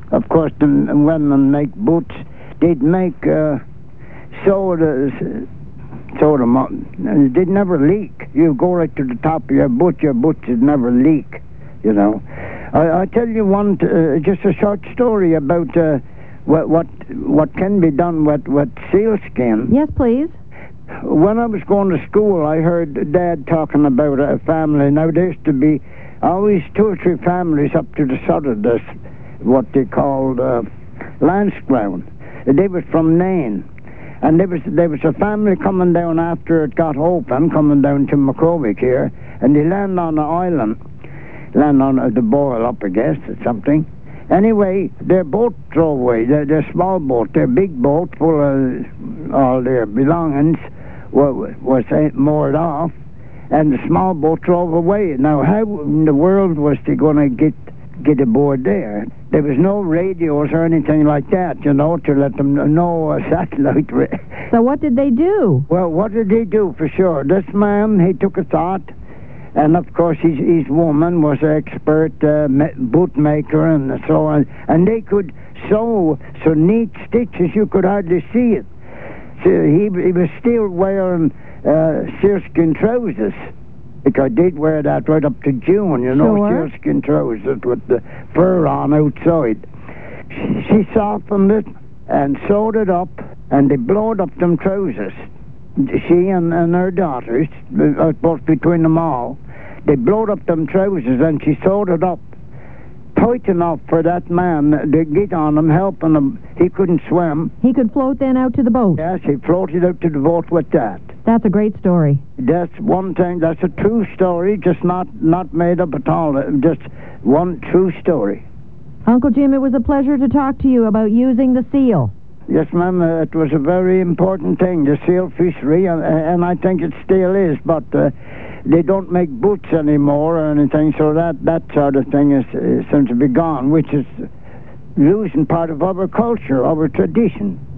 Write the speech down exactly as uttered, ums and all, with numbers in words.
Of course, the women make boots. They'd make uh, sodas, soda. They'd never leak. You go right to the top of your boot, your boot would never leak, you know. I, I tell you one, uh, just a short story about uh, what, what what can be done with, with sealskin. Yes, please. When I was going to school, I heard Dad talking about a family. Now, there used to be always two or three families up to the side of this, what they called uh, Lansground. They was from Nain. And there was, there was a family coming down after it got open, coming down to McCovick here, and they landed on an island. Land on uh, the Boyle up, I guess, or something. Anyway, their boat drove away. Their, their small boat, their big boat full of all their belongings was, was moored off, and the small boat drove away. Now, how in the world was they going to get get aboard there? There was no radios or anything like that, you know, to let them know a satellite. So what did they do? Well, what did they do for sure? This man, he took a thought. And, of course, his, his woman was an expert uh, boot maker and so on. And they could sew so neat stitches you could hardly see it. So he, he was still wearing uh, sealskin trousers. Because they'd wear that right up to June, you know, sure. Sealskin trousers with the fur on outside. She softened it and sewed it up, and they blowed up them trousers. She and, and her daughters, uh, both between them all, they blowed up them trousers, and she sewed it up tight enough for that man to get on him, helping him. He couldn't swim. He could float then out to the boat? Yes, he floated out to the boat with that. That's a great story. That's one thing. That's a true story, just not, not made up at all. Just one true story. Uncle Jim, it was a pleasure to talk to you about using the seal. Yes, ma'am, uh, it was a very important thing, the seal fishery, and, and I think it still is, but uh, they don't make boots anymore or anything, so that, that sort of thing is, is seems to be gone, which is losing part of our culture, our tradition.